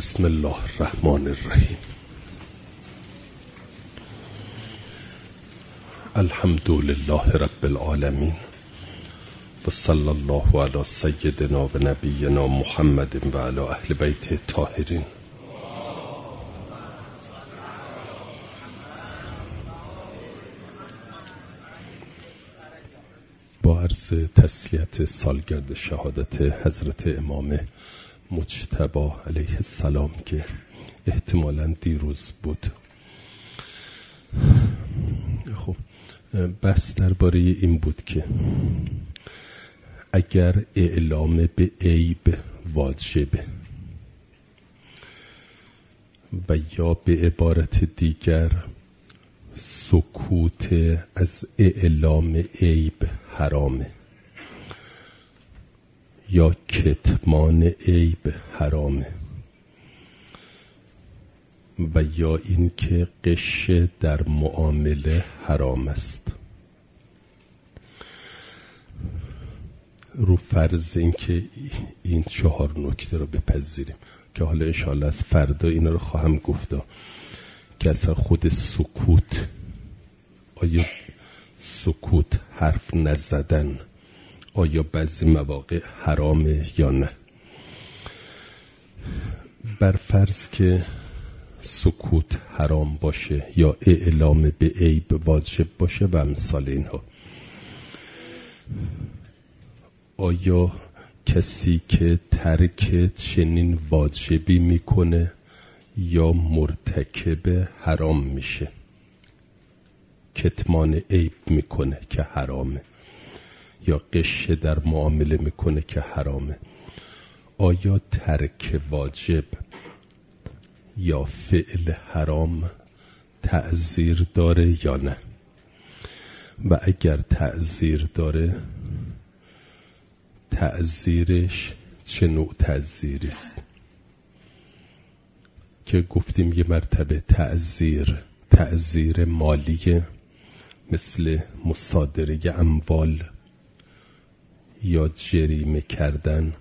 بسم الله الرحمن الرحیم. الحمد لله رب العالمین و صلی الله علی سیدنا و نبینا محمد و علی اهل بیت الطاهرین. با عرض تسلیت سالگرد شهادت حضرت امام مجتبی علیه السلام که احتمالاً دیروز بود، خب بحث درباره این بود که اگر اعلام به عیب واجبه و یا به عبارت دیگر سکوت از اعلام عیب حرامه یا کتمان عیب حرامه و یا این که غش در معامله حرام است، رو فرض این که این 4 نکته رو بپذیریم که حالا انشاءالله از فردا اینا رو خواهم گفتا که اصلا خود سکوت، آیا سکوت حرف نزدن آیا بعضی مواقع حرامه یا نه. بر فرض که سکوت حرام باشه یا اعلام به عیب واجب باشه و امثال اینها، آیا کسی که ترک چنین واجبی میکنه یا مرتکب حرام میشه؟ کتمان عیب میکنه که حرامه یا غش در معامله میکنه که حرامه. آیا ترک واجب یا فعل حرام تعزیر داره یا نه؟ و اگر تعزیر داره، تعزیرش چه نوع تعزیری است؟ که گفتیم یه مرتبه تعزیر مالیه مثل مصادره اموال یا جریمه کردن،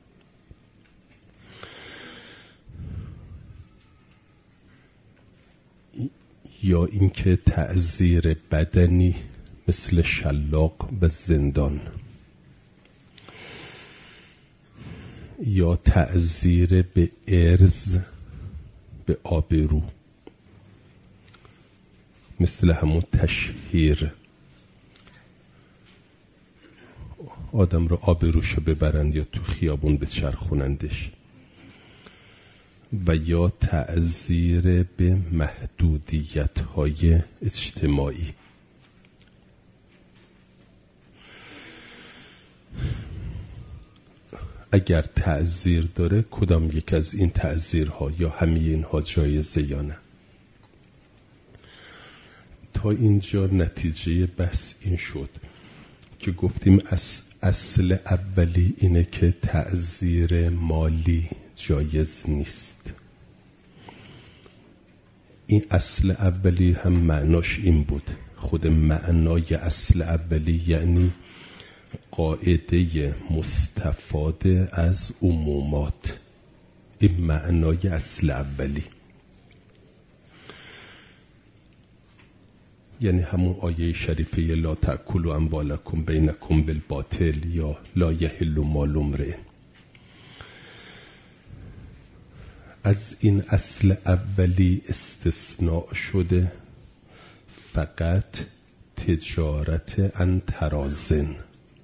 یا اینکه تعزیر بدنی مثل شلاق و زندان، یا تعزیر به عرض، به آبرو مثل همون تشهیر، آدم رو آبروشو ببرند یا تو خیابون بچرخونندش، و یا تعزیر به محدودیت‌های اجتماعی. اگر تعزیر داره، کدام یک از این تعزیرها یا همه اینها جایزه یا نه؟ تا اینجا نتیجه بحث این شد که گفتیم اصل اولی اینه که تعزیر مالی جایز نیست. این اصل اولی هم معناش این بود. خود معنای اصل اولی یعنی قاعده مستفاده از عمومات. این معنای اصل اولی، یعنی همون آیه شریفه لا تأکلوا اموالکم بینکم بالباطل یا لا یحل مال امرئ. از این اصل اولی استثناء شده فقط تجارت عن تراضٍ.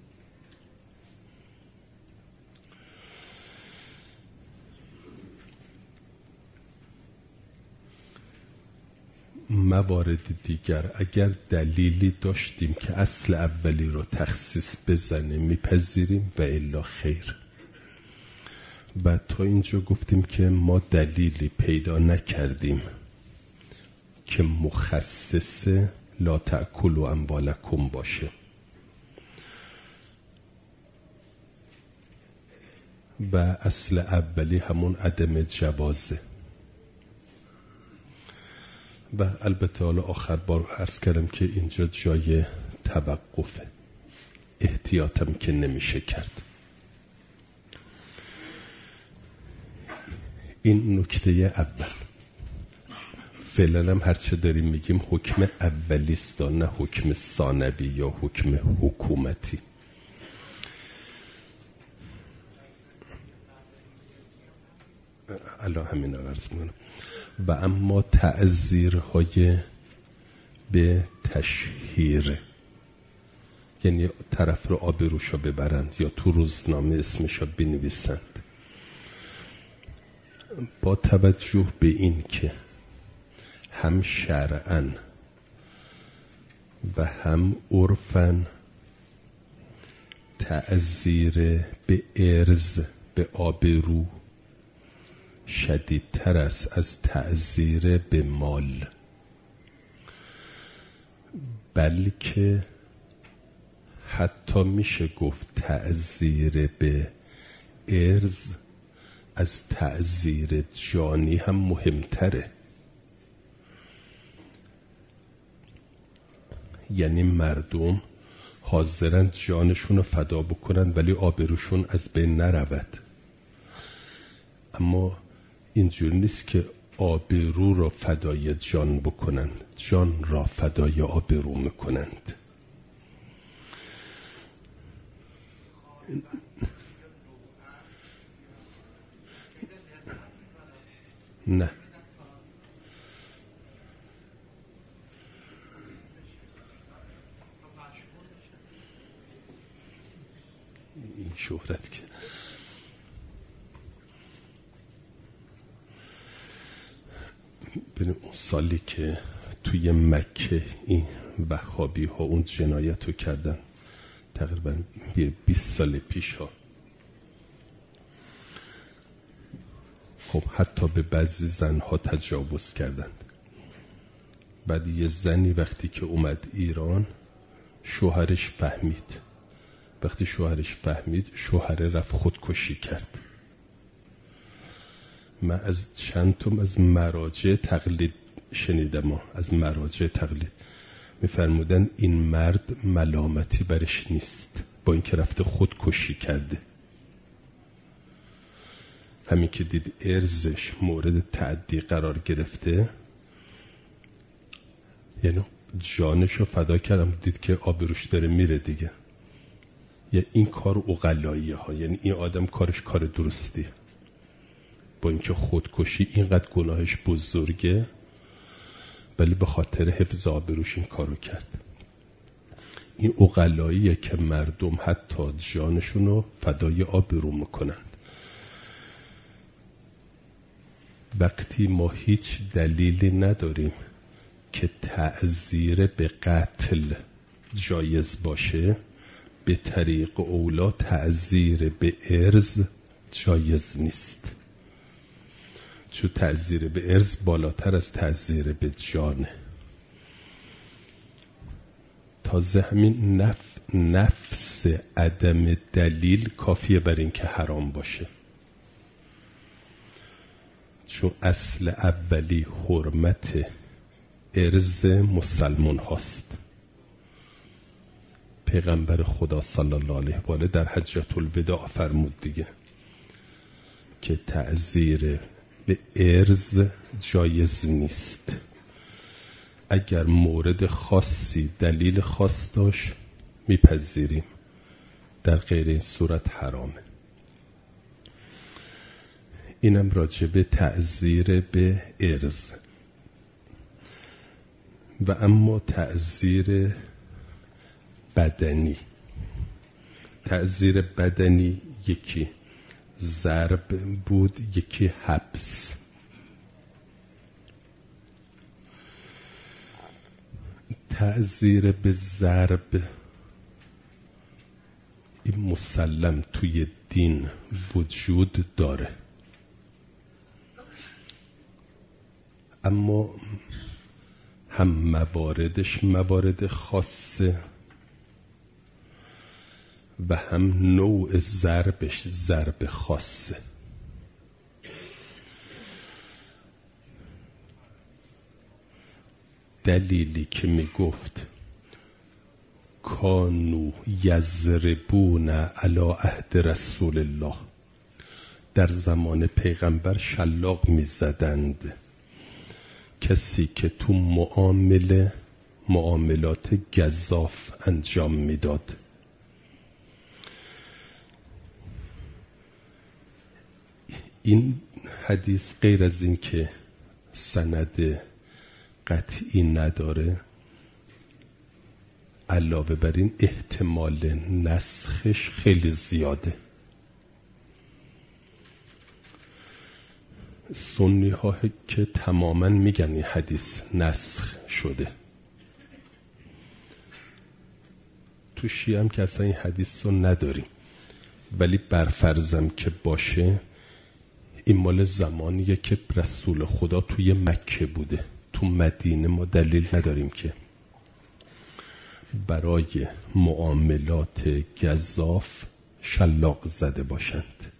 موارد دیگر اگر دلیلی داشتیم که اصل اولی رو تخصیص بزنه میپذیریم و الا خیر. و تا اینجا گفتیم که ما دلیلی پیدا نکردیم که مخصص لا تأکلوا اموالکم باشه و اصل اولی همون عدم جوازه. و البته حالا آخر بار عرض کردم که اینجا جای توقفه، احتیاطم که نمیشه کرد. این نکته اول. فعلا هم هرچه داریم میگیم حکم اولیست، نه حکم ثانوی یا حکم حکومتی. الان همین رو عرض میکنم. و اما تعزیرهای به تشهیر، یعنی طرف رو آبروشو ببرند یا تو روزنامه اسمشو بنویسند، با توجه به این که هم شرعاً و هم عرفاً تعزیر به عرض، به آبرو شدیدتر است از تعزیر به مال، بلکه حتی میشه گفت تعزیر به عرض از تعزیر جانی هم مهمتره. یعنی مردم حاضرن جانشون رو فدا بکنن ولی آبروشون از بین نرود. اما اینجور نیست که آبرو را فدای جان بکنند، جان را فدای آبرو میکنند. نه، این شهرت که بریم اون سالی که توی مکه این وهابی ها اون جنایت رو کردن، تقریبا 20 سال پیش ها، خب حتی به بعضی زنها تجاوز کردند. بعد یه زنی وقتی که اومد ایران شوهرش فهمید، وقتی شوهرش فهمید شوهر رفت خودکشی کرد. من از چند تا از مراجع تقلید شنیدم، از مراجع تقلید میفرمودن این مرد ملامتی برش نیست با اینکه رفته خودکشی کرده، همین که دید ارزش مورد تعدی قرار گرفته، یعنی جانشو فدا کردم، دید که آبروش داره میره دیگه. یا این کار عقلاییه ها، یعنی این آدم کارش کار درستی، با اینکه خودکشی اینقدر گناهش بزرگه ولی به خاطر حفظ آبروش این کارو کرد. این عقلاییه که مردم حتی جانشونو فدای آبرو میکنند. وقتی ما هیچ دلیلی نداریم که تعزیر به قتل جایز باشه، به طریق اولا تعزیر به عرض جایز نیست، چون تعزیر به عرض بالاتر از تعزیر به جانه. تازه همین نفس عدم دلیل کافیه بر این که حرام باشه، چون اصل اولی حرمت عرض مسلمان هاست. پیغمبر خدا صلی الله علیه و آله در حجة الوداع فرمود دیگه که تعزیر به عرض جایز نیست. اگر مورد خاصی دلیل خاص داشت میپذیریم، در غیر این صورت حرامه. اینم راجب تعزیر به عرض. و اما تعزیر بدنی، تعزیر بدنی یکی ضرب بود، یکی حبس. تعزیر به ضرب این مسلم توی دین وجود داره، اما هم مواردش موارد خاصه و هم نوع ضربش ضرب خاصه. دلیلی که می گفت کانو یضربون علی عهد رسول الله، در زمان پیغمبر شلاق میزدند. کسی که تو معاملات گزاف انجام میداد. این حدیث غیر از این که سند قطعی نداره، علاوه بر این احتمال نسخش خیلی زیاده. سنی ها که تماما میگن این حدیث نسخ شده. تو شیعه هم که اصلا این حدیث رو نداریم، ولی برفرضم که باشه، این مال زمانیه که رسول خدا توی مکه بوده. تو مدینه ما دلیل نداریم که برای معاملات گزاف شلاق زده باشند.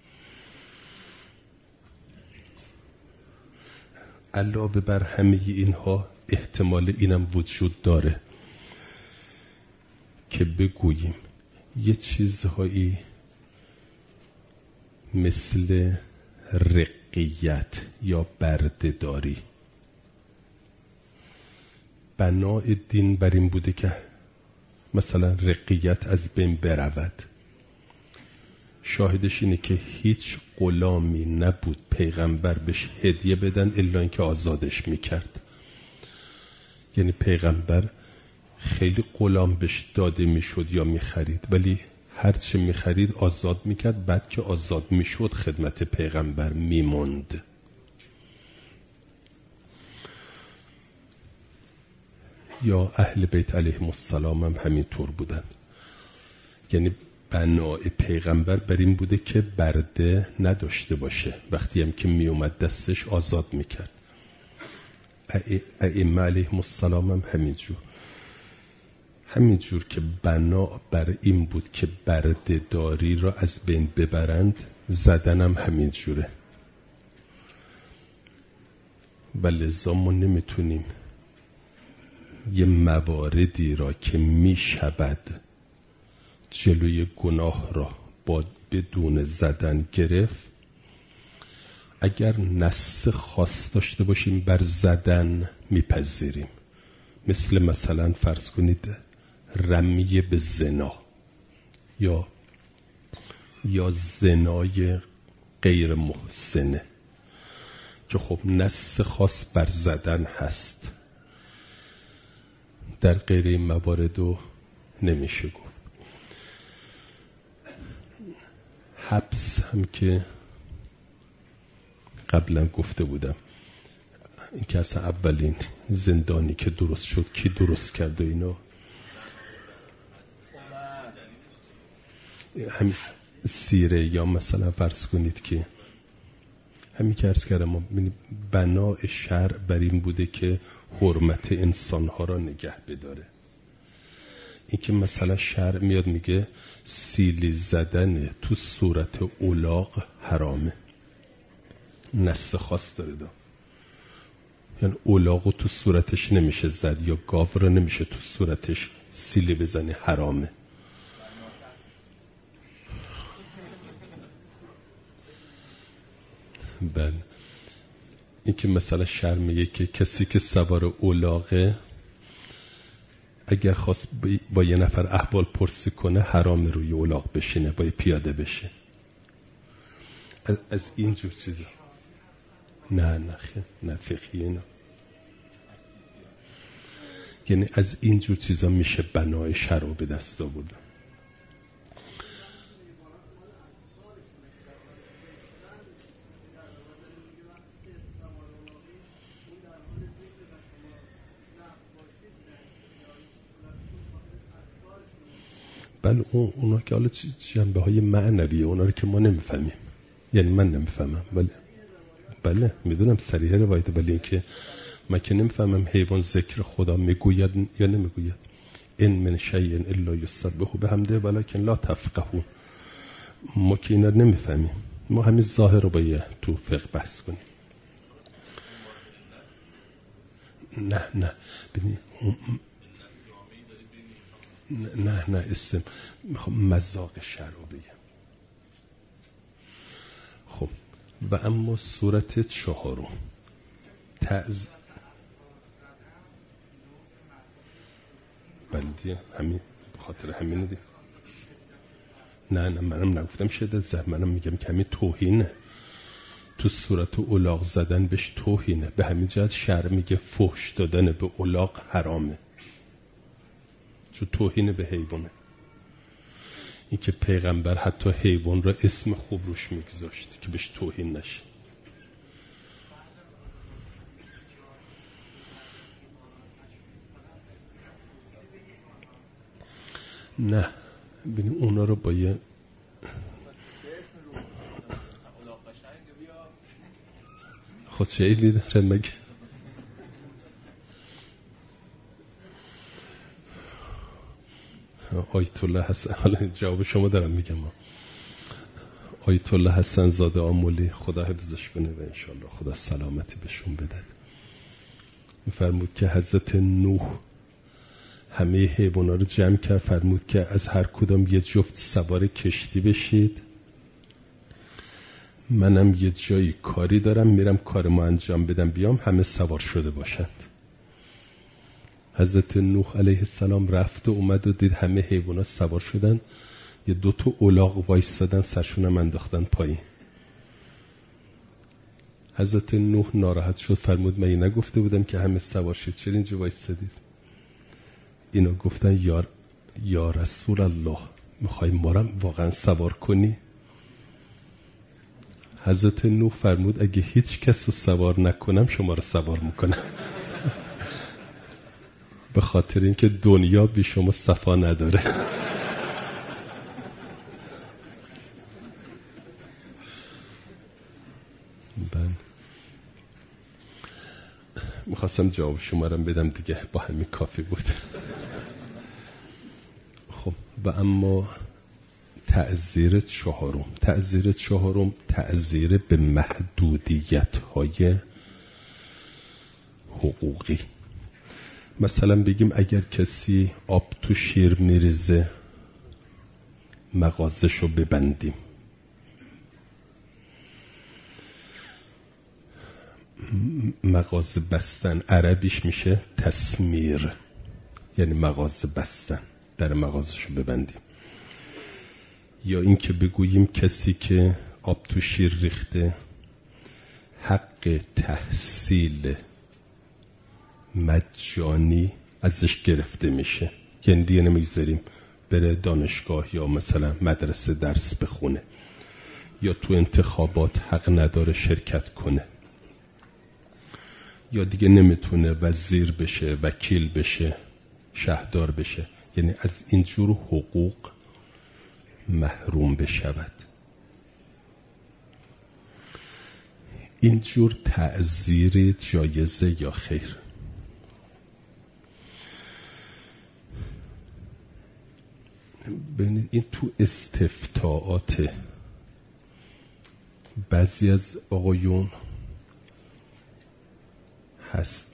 علاوه بر همه اینها احتمال اینم وجود داره که بگوییم یه چیزهایی مثل رقیت یا بردهداری بنای دین بر این بوده که مثلا رقیت از بین برود. شاهدش اینه که هیچ غلامی نبود پیغمبر بهش هدیه بدن الا اینکه آزادش میکرد. یعنی پیغمبر خیلی غلام بهش داده میشد یا میخرید، ولی هرچه میخرید آزاد میکرد. بعد که آزاد میشد خدمت پیغمبر میموند. یا اهل بیت علیهم السلام هم همینطور بودن. یعنی بنای پیغمبر بر این بوده که برده نداشته باشه، وقتی هم که می اومد دستش آزاد میکرد. ائمه علیهم السلام هم همینجور که بنا بر این بود که برده داری را از بین ببرند، زدن هم همینجوره. ولذا ما نمیتونیم یه مواردی را که میشود جلوی گناه را بدون زدن گرفت، اگر نص خاص داشته باشیم بر زدن میپذیریم. مثلا فرض کنید رمی به زنا یا زنای غیر محسنه که خب نص خاص بر زدن هست. در غیر این مواردو نمیشه گفت. حبس هم که قبلا گفته بودم، این که اصلا اولین زندانی که درست شد کی درست کرد و اینا، همین سیره. یا مثلا فرض کنید که همین که عرض کردم، ما بنای شرع بر این بوده که حرمت انسانها را نگه بداره. این که مثلا شرع میاد میگه سیلی زدن تو صورت اولاغ حرامه، نص خاص داره یعنی اولاغو تو صورتش نمیشه زد، یا گاو رو نمیشه تو صورتش سیلی بزنی، حرامه. بله. این که مثلا شرع میگه که کسی که سوار اولاغه اگر خواست با یه نفر احوال پرسی کنه، حرام روی اولاغ بشینه، با پیاده بشه. از اینجور چیزا نه فقهیه نه. یعنی از اینجور چیزا میشه بنای شرع به دست آورد. بله اونا که حالا جنبه های معنویه، اونا رو که ما نمیفهمیم، یعنی من نمیفهمم. بله میدونم صریح روایت، ولی این که من که نمیفهمم حیوان ذکر خدا میگوید یا نمیگوید. ان من شیء الا یسبح بحمده ولکن لا تفقهون. ما که اینا رو نمیفهمیم، ما همین ظاهر رو باید تو فقه بحث کنیم. نه ببین نه میخوام مذاق شرع رو بگم. خب و اما صورت چهارم بله دیگه همین خاطر همینه دیگه. نه منم نگفتم شدت زد، منم میگم که همین توهینه، تو صورت الاغ زدن بهش توهینه. به همین جهت شرع میگه فحش دادن به الاغ حرامه، چون توهینه به حیوانه. این که پیغمبر حتی حیوان را اسم خوب روش میگذاشت که بهش توهین نشه. نه ببینیم اونا رو باید خود شیلی داره مگه. آیت الله حسن، حالا جواب شما دارم میگم، آیت الله حسن زاده آمولی خدا حفظش کنه و انشالله خدا سلامتی بهشون بده، میفرمود که حضرت نوح همه حیوانا رو جمع کرد، فرمود که از هر کدام یه جفت سوار کشتی بشید، منم یه جایی کاری دارم میرم کارمو انجام بدم بیام، همه سوار شده باشند. حضرت نوح علیه السلام رفت و اومد و دید همه حیوانا سوار شدن، یه 2 الاغ وایستادن سرشونم انداختن پایین. حضرت نوح ناراحت شد، فرمود من نگفته بودم که همه سوار شد، چرا اینجا وایستادید؟ اینا گفتن یا رسول الله میخوای ما رو واقعا سوار کنی؟ حضرت نوح فرمود اگه هیچ کس رو سوار نکنم شما رو سوار میکنم. به خاطر اینکه دنیا بی شما صفا نداره. میخواستم جواب شما رو بدم دیگه، با همین کافی بود. خب و اما تعزیر چهارم تعزیر به محدودیت های حقوقی. مثلا بگیم اگر کسی آب تو شیر میریزه مغازشو ببندیم. مغازه بستن عربیش میشه تسمیر، یعنی مغازه بستن، در مغازشو ببندیم. یا این که بگوییم کسی که آب تو شیر ریخته حق تحصیل مجانی ازش گرفته میشه، یعنی دیگه نمیگذاریم بره دانشگاه یا مثلا مدرسه درس بخونه، یا تو انتخابات حق نداره شرکت کنه، یا دیگه نمیتونه وزیر بشه، وکیل بشه، شهردار بشه، یعنی از اینجور حقوق محروم بشود. اینجور تعزیر جایزه یا خیر؟ ببینید این تو استفتاءات بعضی از آقایون هست،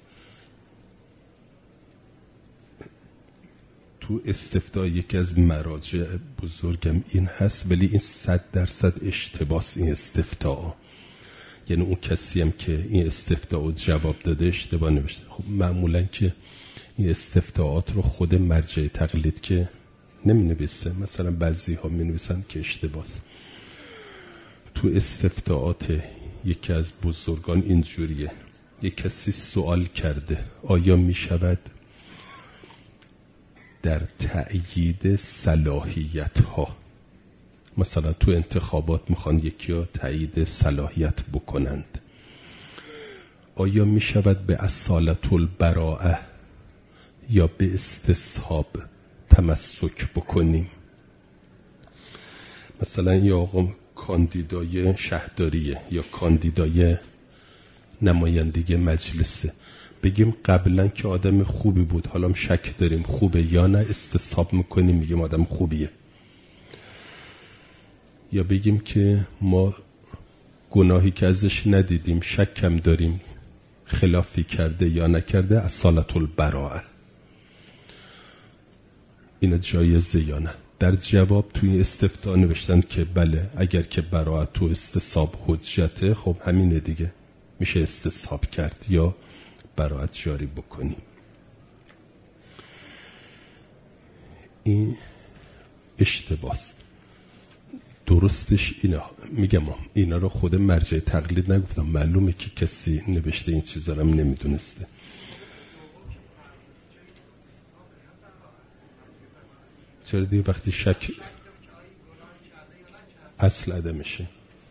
تو استفتاء یکی از مراجع بزرگم این هست، ولی این 100% اشتباس این استفتاء، یعنی اون کسی هم که این استفتاء جواب داده اشتباه نوشته. خب معمولا که این استفتاءات رو خود مرجع تقلید که نمی نویسه، مثلا بعضی ها می نویسن که اشتباس. تو استفتاءات یکی از بزرگان اینجوریه، یک کسی سوال کرده آیا می شود در تأیید صلاحیت ها، مثلا تو انتخابات میخوان یکی ها تأیید صلاحیت بکنند، آیا می شود به اصالت البراءه یا به استصحاب تمسک بکنیم؟ مثلا یا آقا کاندیدای شهرداریه یا کاندیدای نمایندگی مجلسه، بگیم قبلا که آدم خوبی بود حالا هم شک داریم خوبه یا نه، استصحاب میکنیم میگیم آدم خوبیه. یا بگیم که ما گناهی که ازش ندیدیم شکم داریم خلافی کرده یا نکرده، اصالت البراءه. اینا جایزه یا نه؟ در جواب توی استفتاء نوشتن که بله اگر که براءت تو استصحاب حجته، خب همینه دیگه، میشه استصحاب کرد یا براءت جاری بکنی. این اشتباست. درستش اینا میگم، اینا رو خود مرجع تقلید نگفتم، معلومه که کسی نوشته این چیزا رو نمیدونسته. چرا دیگه وقتی شک اصل عدمشه،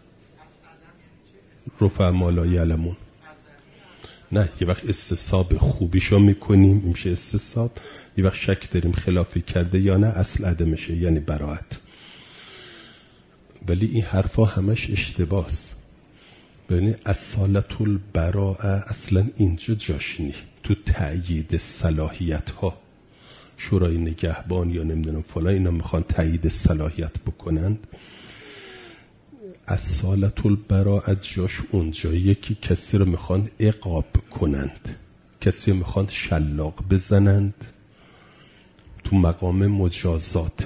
رفع ما لا یعلمون. نه یه وقت استصحاب خوبیشو میکنیم میشه استصحاب، یه وقت شک داریم خلافی کرده یا نه اصل عدمشه یعنی براءت. ولی این حرفا همش اشتباهست. ببینید اصالت البراءه اصلا اینجا جاش نی، تو تأیید صلاحیت ها. شورای نگهبان یا نمیدونم فلان اینا میخوان تأیید صلاحیت بکنند. اصالت البراءه جاش اونجاییه که کسی رو میخوان عقاب کنند، کسی رو میخوان شلاق بزنند تو مقام مجازات.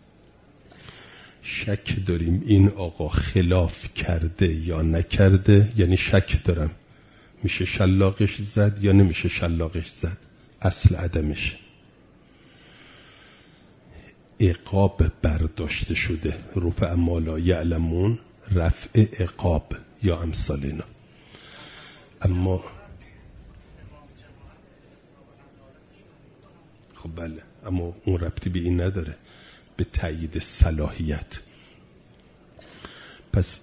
شک داریم این آقا خلاف کرده یا نکرده، یعنی شک دارم میشه شلاقش زد یا نمیشه شلاقش زد، اصل عدمش. عقاب برداشته شده، رفع ما لا یعلمون، رفع عقاب یا امثال اینا. اما خب بله، اما اون ربطی به این نداره، به تأیید صلاحیت. پس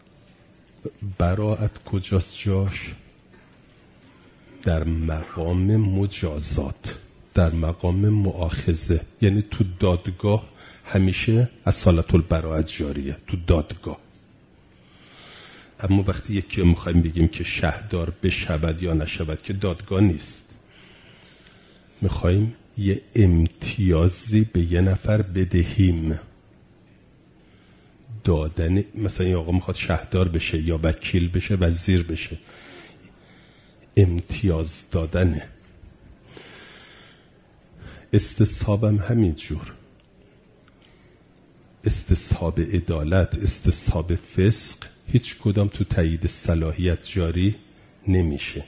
براءت کجاست جاش؟ در مقام مجازات، در مقام مؤاخذه، یعنی تو دادگاه همیشه اصالت البراءه جاریه تو دادگاه. اما وقتی یکی میخوایم بگیم که شهردار بشود یا نشود که دادگاه نیست، میخوایم یه امتیازی به یه نفر بدهیم، دادن. مثلا این آقا میخواد شهردار بشه یا وکیل بشه، وزیر بشه، امتیاز دادنه. استصحابم همین جور، استصحاب عدالت، استصحاب فسق، هیچ کدام تو تایید صلاحیت جاری نمیشه.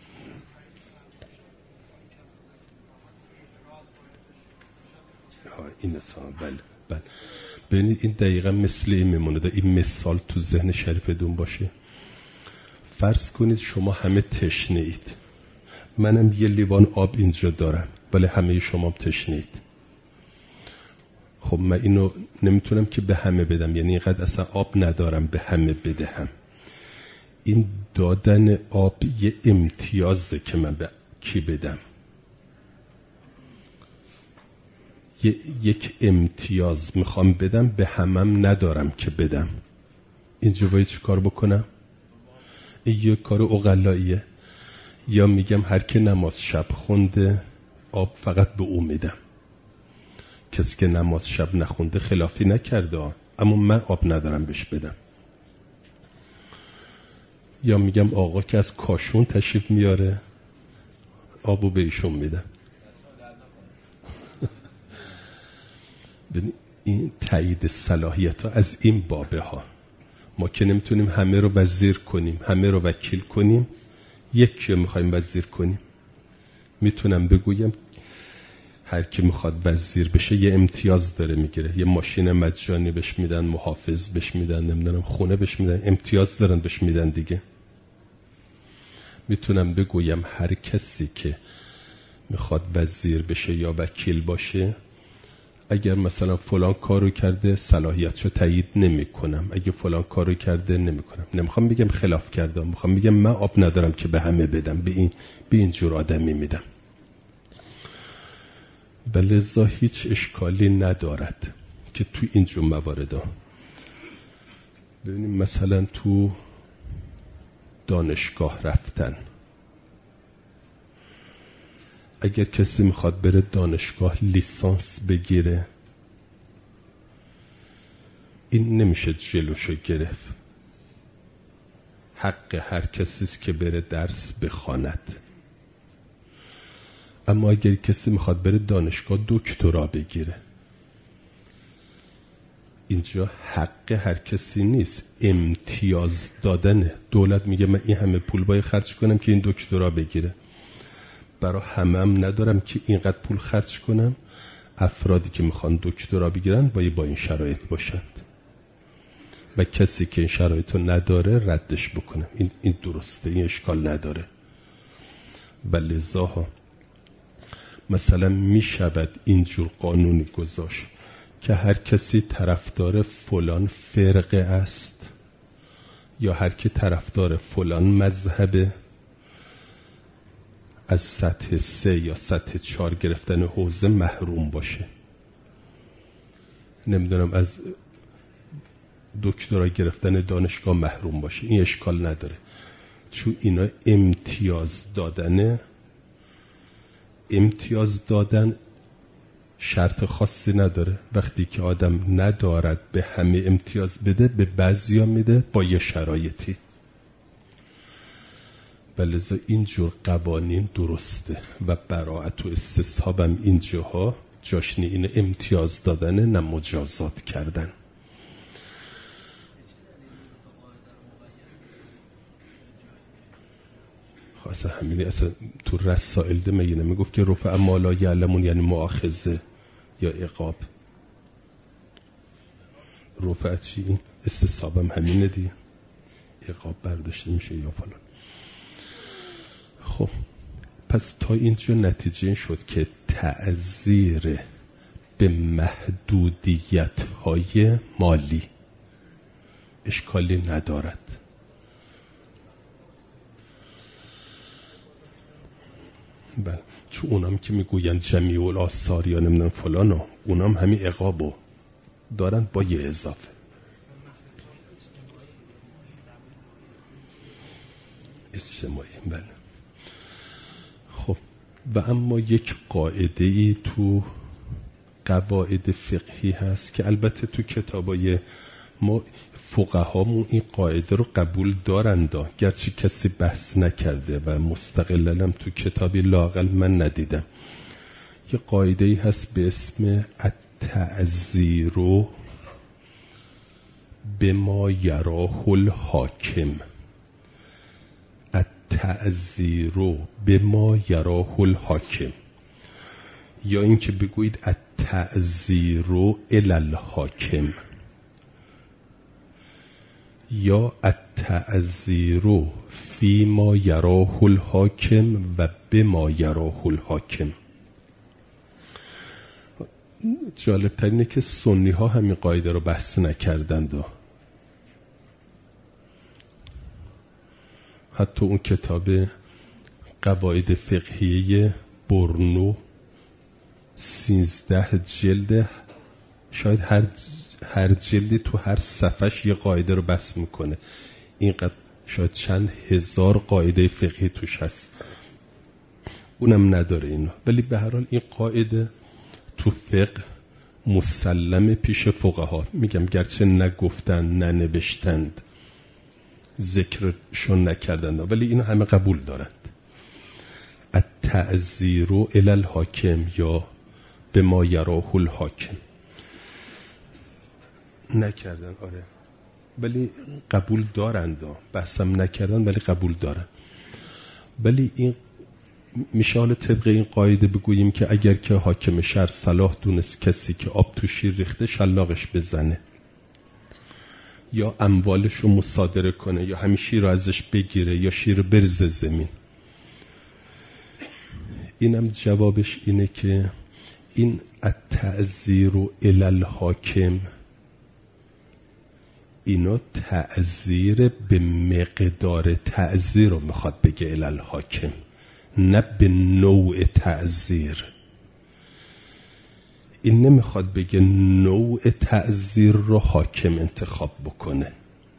این اصلا بله. ببینید این دقیقا مثل این میمونه. این مثال تو ذهن شریفتون باشه. فرض کنید شما همه تشنه اید، منم یه لیوان آب اینجا دارم ولی همه شما هم تشنه اید. خب من اینو نمیتونم که به همه بدم، یعنی اینقدر اصلا آب ندارم به همه بدهم. این دادن آب یه امتیازه که من به کی بدم، یک امتیاز میخوام بدم، به همم ندارم که بدم. اینجا باید چی کار بکنم؟ این یه کار عقلاییه. یا میگم هر که نماز شب خونده آب فقط به او میدم، کسی که نماز شب نخونده خلافی نکرده اما من آب ندارم بهش بدم. یا میگم آقا که از کاشون تشریف میاره آبو به ایشون میدم. این تایید صلاحیت ها از این بابه ها. ما که نمیتونیم همه رو وزیر کنیم، همه رو وکیل کنیم، یکی رو میخوایم وزیر کنیم. میتونم بگویم هر کی میخواد وزیر بشه یه امتیاز داره میگیره، یه ماشین مجانی بهش میدن، محافظ بهش میدن، نمیدونم خونه بهش میدن، امتیاز دارن بهش میدن دیگه. میتونم بگویم هر کسی که میخواد وزیر بشه یا وکیل باشه، اگر مثلا فلان کارو کرده صلاحیتشو تایید نمی کنم، اگه فلان کارو کرده نمی کنم. نمیخوام بگم خلاف کرده، میخوام بگم من آب ندارم که به همه بدم، به این جور آدمی میدم. بلذا هیچ اشکالی ندارد که تو این جور موارد ببینیم. مثلا تو دانشگاه رفتن، اگر کسی میخواد بره دانشگاه لیسانس بگیره، این نمیشه جلوشو گرفت. حق هر کسیست که بره درس بخواند. اما اگر کسی میخواد بره دانشگاه دکترا بگیره، اینجا حق هر کسی نیست، امتیاز دادنه. دولت میگه من این همه پول باید خرج کنم که این دکترا بگیره، برای همم ندارم که اینقدر پول خرج کنم. افرادی که میخوان دکترا بگیرن باید با این شرایط باشند و کسی که این شرایط رو نداره ردش بکنم. این درسته، این اشکال نداره. و لذا مثلا میشود اینجور قانونی گذاشت که هر کسی طرفدار فلان فرقه است یا هر کی طرفدار فلان مذهبه از سطح 3 یا سطح 4 گرفتن حوزه محروم باشه. نمیدونم از دکترا گرفتن دانشگاه محروم باشه. این اشکال نداره، چون اینا امتیاز دادنه. امتیاز دادن شرط خاصی نداره. وقتی که آدم ندارد به همه امتیاز بده، به بعضیا میده با یه شرایطی. بلذا اینجور قوانین درسته و براءت و استصحابم اینجاها جاشنی این امتیاز دادنه، نه مجازات کردن. اصلا همینی، اصلا تو رسائل ده میگه نمیگفت که رفع ما لا یعلمون یعنی مؤاخذه یا عقاب. رفع چی؟ این استصحابم همینه دیگه، عقاب برداشته میشه یا فلان. خب پس تا اینجا نتیجه این شد که تعزیر به محدودیت های مالی اشکالی ندارد. بله، چون اونام که میگوین جمیع الآثار یا نمیدونم فلانو، اونام همین عقابو دارن با یه اضافه. اجتماعی. بله. خب و اما یک قاعده ای تو قواعد فقهی هست که البته تو کتابای ما فقهامون این قاعده رو قبول دارند، گرچه کسی بحث نکرده و مستقلاً هم تو کتابی لااقل من ندیدم. یه قاعده ای هست به اسم التعزیر بما یراه الحاکم. التعزیر بما یراه الحاکم، یا اینکه بگویید التعزیر الی الحاکم، یا التعزیر فی ما یراه الحاکم و بما یراه الحاکم. جالب ترینه که سنی ها همین قاعده رو بحث نکردند. حتی اون کتاب قواعد فقهیه برنو 13 جلد، شاید هر جلدی تو هر صفحش یه قاعده رو بحث میکنه. اینقدر شاید چند هزار قاعده فقهی توش هست، اونم نداره اینا. ولی به هر حال این قاعده تو فقه مسلم پیش فقها. میگم گرچه نگفتن، ننوشتند، ذکرشون نکردند، ولی اینا همه قبول دارند. التعزیر الی الحاکم یا به ما یراه الحاکم نکردن. آره، ولی قبول دارند. بحثم نکردن ولی قبول دارن. ولی این میشه حالا طبق این قاعده بگوییم که اگر که حاکم شهر صلاح دونست کسی که آب تو شیر ریخته شلاقش بزنه یا اموالش رو مصادره کنه یا همین شیر رو ازش بگیره یا شیر رو برزه زمین، اینم جوابش اینه که این التعزیر الی الحاکم، اینا تعزیر به مقدار تعزیر رو میخواد بگه الی الحاکم، نه به نوع تعزیر. این نمیخواد بگه نوع تعزیر رو حاکم انتخاب بکنه.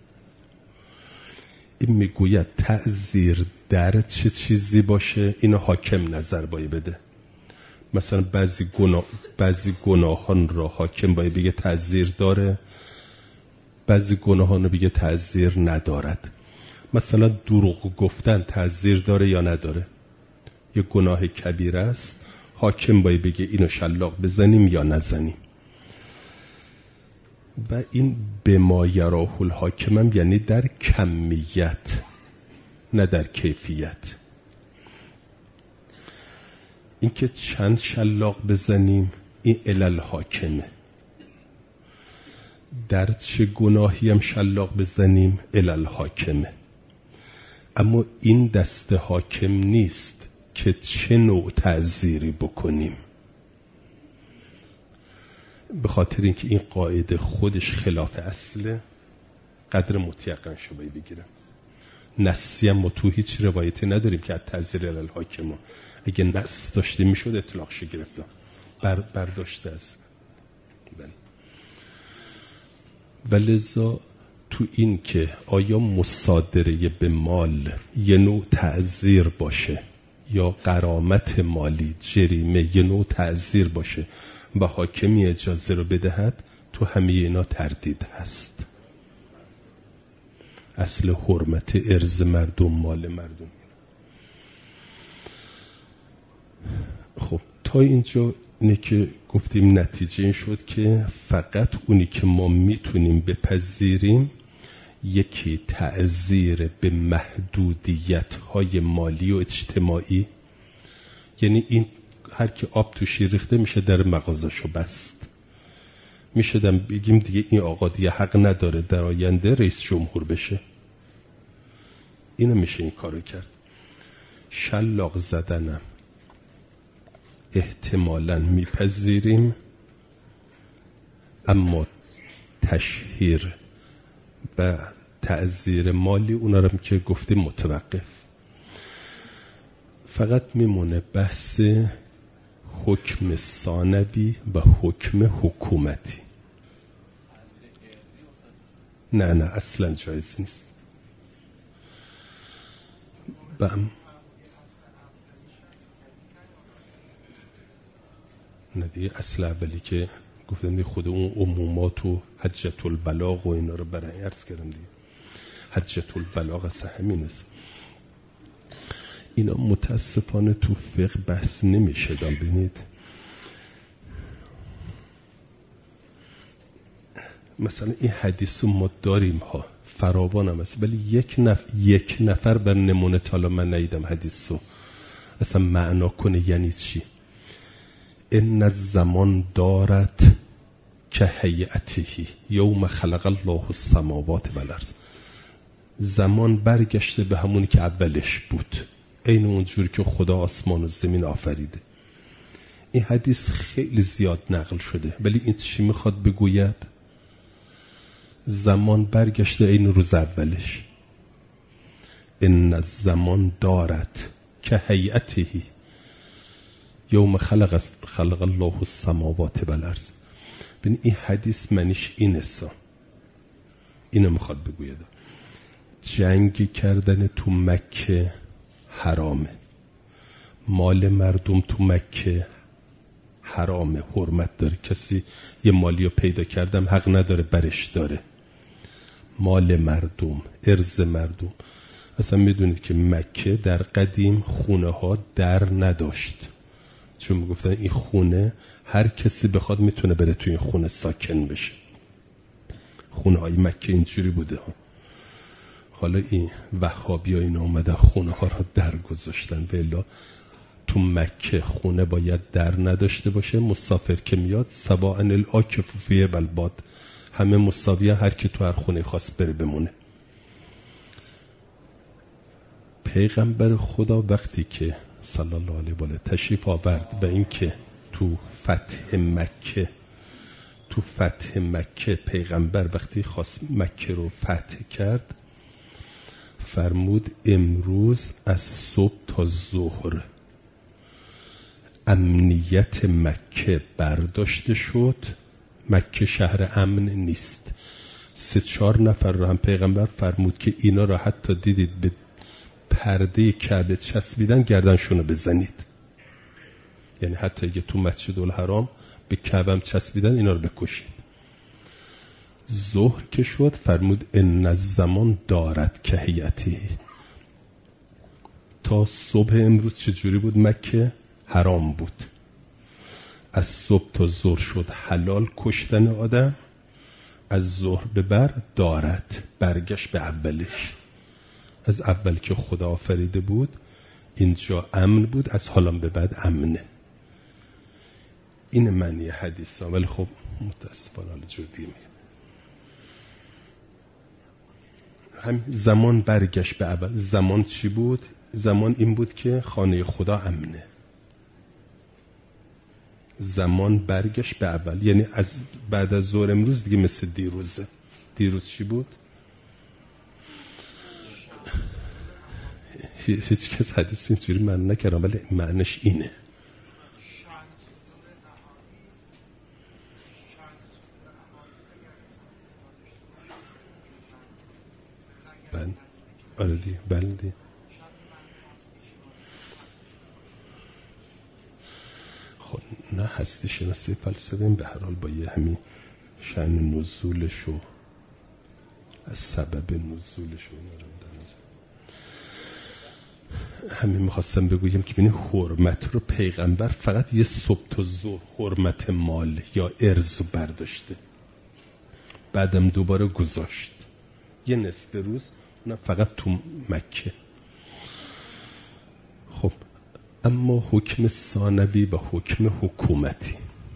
این میگوید تعزیر در چه چیزی باشه اینو حاکم نظر باید بده. مثلا بعضی گناهان رو حاکم باید بگه تعزیر داره، بعضی گناهان رو بگه تعزیر ندارد. مثلا دروغ گفتن تعزیر داره یا نداره؟ یه گناه کبیر است، حاکم باید بگه اینو شلاق بزنیم یا نزنیم. و این به ما یراه الحاکمم یعنی در کمیت نه در کیفیت. این که چند شلاق بزنیم این علل حاکمه، در چه گناهی هم شلاق بزنیم علل حاکمه، اما این دست حاکم نیست که چه نوع تعزیری بکنیم. به خاطر اینکه این قاعده خودش خلاف اصله قدر مطلقاً شبایی بگیرم. نصی هم ما تو هیچ روایتی نداریم که از تعزیر علل حاکم، اگه نص داشته میشد اطلاقش گرفتم برداشته از ولذا تو این که آیا مصادره به مال یه نوع تعزیر باشه یا غرامت مالی جریمه یه نوع تعزیر باشه و حاکمی اجازه رو بدهد، تو همه اینا تردید هست. اصل حرمت ارز مردم، مال مردم. خب تا اینجا اینه که گفتیم نتیجه این شد که فقط اونی که ما میتونیم بپذیریم یکی تعزیر به محدودیت‌های مالی و اجتماعی، یعنی این هر کی آب تو شیر ریخته میشه در مغازشو بست، میشه بگیم دیگه این آقا دیگه حق نداره در آینده رئیس جمهور بشه، اینو میشه این کارو کرد. شلاق زدنم احتمالاً میپذیریم، اما تشهیر و تعزیر مالی اونا رو که گفتیم متوقف. فقط میمونه بحث حکم ثانوی و حکم حکومتی. نه اصلا جایز نیست. نه دیگه اصل اولی که گفتم خود اون عمومات و حجت البلاغ و اینا رو برای عرض کردم دیگه. حجت البلاغ اصلا همین است. اینا متاسفانه تو فقه بحث نمیشه. ببینید مثلا این حدیث رو ما داریم ها، فراوان هم هست، ولی یک نفر بر نمونه تالا من ندیدم حدیث رو اصلا معنا کنه یعنی چی. ان الزمان دارت که هیئته یوم خلق الله السماوات والارض. زمان برگشته به همونی که اولش بود، عین اونجوری که خدا آسمان و زمین آفریده. این حدیث خیلی زیاد نقل شده، ولی این چی میخواد بگوید؟ زمان برگشته عین روز اولش. ان الزمان دارت که هیئته یوم خلق الله السماوات والارض. ببین این حدیث منیش اینو میخواد بگوید. جنگ کردن تو مکه حرامه، مال مردم تو مکه حرامه، حرمت داره. کسی یه مالی رو پیدا کردم حق نداره برش داره. مال مردم، ارز مردم. اصلا میدونید که مکه در قدیم خونه ها در نداشت، چون میگفتن این خونه هر کسی بخواد میتونه بره توی این خونه ساکن بشه. خونه های مکه اینجوری بوده ها. حالا این وهابی ها اینا اومدن خونه ها را در گذاشتن، ولی تو مکه خونه باید در نداشته باشه. مسافر که میاد سواء العاکف فیه والباد، همه مساویه، هر کی تو هر خونه خواست بره بمونه. پیغمبر خدا وقتی که صلی الله علیه و آله تشریف آورد و این که تو فتح مکه پیغمبر وقتی خواست مکه رو فتح کرد فرمود امروز از صبح تا ظهر امنیت مکه برداشته شد، مکه شهر امن نیست. 3-4 نفر رو هم پیغمبر فرمود که اینا رو حتی دیدید به پرده کعبه چسبیدن گردنشونو بزنید، یعنی حتی اگه تو مسجد الحرام به کعبه هم چسبیدن اینا رو بکشید. ظهر که شد فرمود ان الزمان دارت که هیئته. تا صبح امروز چجوری بود؟ مکه حرام بود. از صبح تا ظهر شد حلال کشتن آدم از ظهر به بعد دارد، برگشت به اولش. از اول که خدا آفریده بود اینجا امن بود، از حالا به بعد امنه. این معنی حدیث ها. ولی خب متاسفانه حالا جور دیگه میگم. همین زمان برگشت به اول. زمان چی بود؟ زمان این بود که خانه خدا امنه. زمان برگشت به اول، یعنی از بعد از ظهر امروز دیگه مثل دیروزه. دیروز چی بود؟ هیچ کس حدیث اینجوری معنی نکردم، ولی معنیش اینه. بله. خب نه، هستی شناسی فلسفه به هر حال با یه همین شأن نزولش و از سبب نزولش و همین میخواستم بگویم که ببینید حرمت رو پیغمبر فقط یه صبح تا ظهر حرمت مال یا ارز رو برداشته، بعدم دوباره گذاشت یه نصف روز، اونم فقط تو مکه. خب اما حکم ثانوی و حکم حکومتی،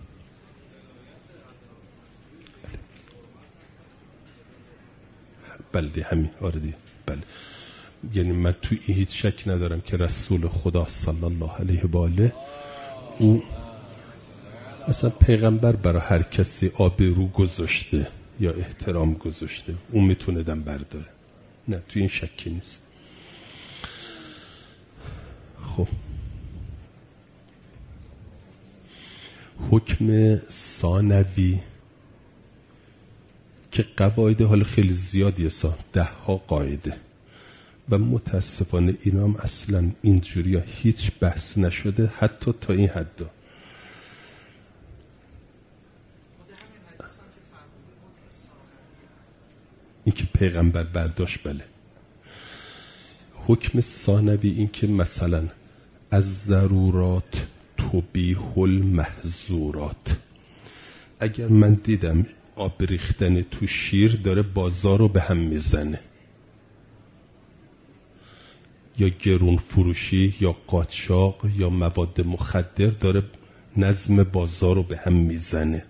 بله همین آردی، بله. یعنی من توی هیچ شک ندارم که رسول خدا صلی الله علیه و آله او اصلا پیغمبر برای هر کسی آبرو گذاشته یا احترام گذاشته، اون میتونه دم برداره، نه توی این شکی نیست. خب حکم ثانوی که قواعد حالا خیلی زیادیه، 10 قاعده و متاسفانه اینا هم اصلا اینجوری ها هیچ بحث نشده حتی تا این حدا. این که پیغمبر برداشت، بله. حکم ثانوی این که مثلا از ضرورات تبیح المحظورات، اگر من دیدم آب ریختن تو شیر داره بازار رو به هم میزنه، یا گرون فروشی یا قاچاق یا مواد مخدر داره نظم بازار رو به هم میزنه،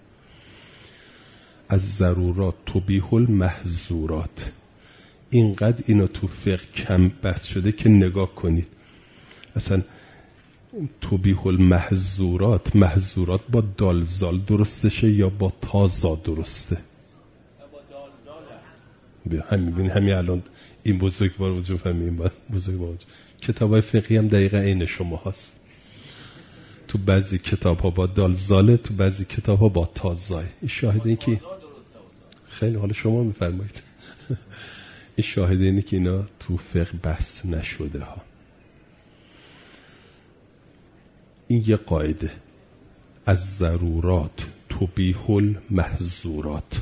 از ضرورات تبیح المحظورات. اینقدر اینا تو فقه کم بحث شده که نگاه کنید اصلا تبیح المحظورات، محظورات با دالزال درستشه یا با تازا درسته؟ همین الان این بزرگوار وجود فهمیم، این بزرگوار کتابای فقهی هم دقیقا عین شما هست. تو بعضی کتاب ها با دالزاله، تو بعضی کتاب ها با تازای. این شاهد این که خیلی حالا شما میفرمایید این شاهد اینه که اینا تو فقه بحث نشده ها. این یه قاعده، از ضرورات تبیح المحظورات،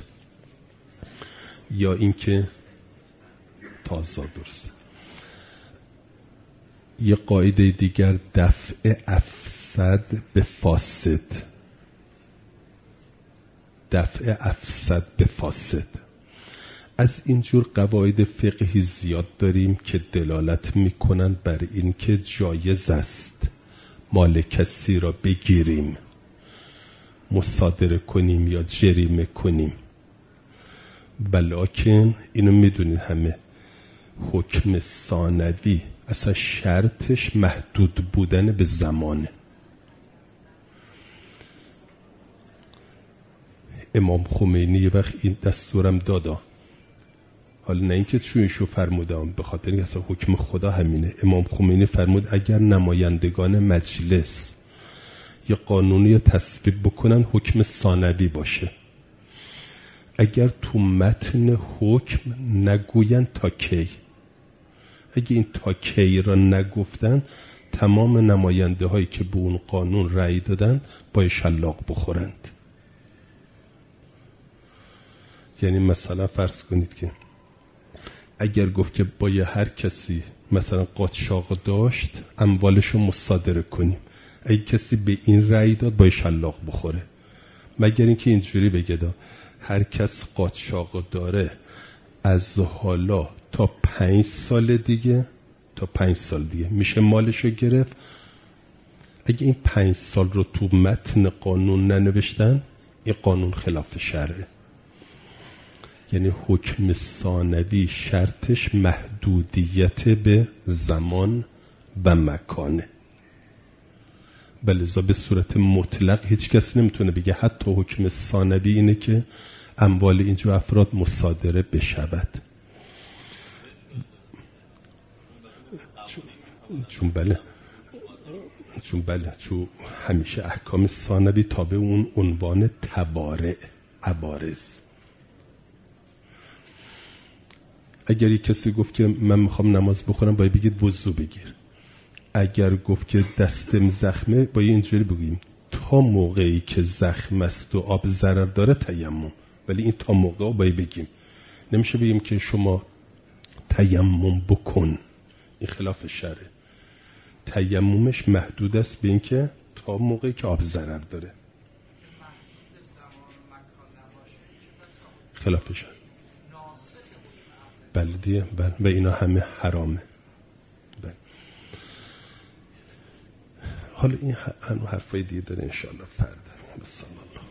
یا اینکه تازه درست. یه قاعده دیگر دفع افسد به فاسد، دفع افسد به فاسد. از اینجور قواعد فقهی زیاد داریم که دلالت میکنن بر این که جایز است مال کسی را بگیریم، مصادره کنیم یا جریمه کنیم. بلکن اینو میدونید همه حکم ثانوی اصلا شرطش محدود بودن به زمانه. امام خمینی یه وقت این دستورم دادا، حالا نه اینکه چونشو فرمودم، به خاطر اینکه اصلا حکم خدا همینه. امام خمینی فرمود اگر نمایندگان مجلس یا قانونی تصویب بکنن حکم ثانوی باشه، اگر تو متن حکم نگوین تا کی، اگه این تا کی را نگفتن تمام نماینده هایی که به اون قانون رأی دادن باید شلاق بخورند. یعنی مثلا فرض کنید که اگر گفت که باید هر کسی مثلا قاچاق داشت اموالشو مصادره کنیم، اگه کسی به این رأی داد باید شلاق بخوره، مگر اینکه اینجوری بگه هر کس قاچاق داره از حالا تا 5 سال دیگه میشه مالشو گرفت. اگه این 5 سال رو تو متن قانون ننوشتن، این قانون خلاف شرعه. یعنی حکم ثانوی شرطش محدودیت به زمان و مکانه، بلذا به صورت مطلق هیچ کس نمیتونه بگه حتی حکم ثانوی اینه که اموال اینجا افراد مصادره بشود. چون همیشه احکام ثانوی تابع اون عنوان تبارع عوارض. اگر یک کسی گفت که من میخوام نماز بخورم، باید بگید وضو بگیر. اگر گفت که دستم زخمه، باید اینجوری بگیم تا موقعی که زخم است و آب ضرر داره تیمم. ولی این تا موقع باید بگیم، نمیشه بگیم که شما تیمم بکن، این خلاف شرعه. تیممش محدود است به این که تا موقعی که آب ضرر داره، خلاف شرعه. بله دیگه، و اینا همه حرامه. بله. حالا این حرفای دیگه داره انشاءالله فردا. بسم الله.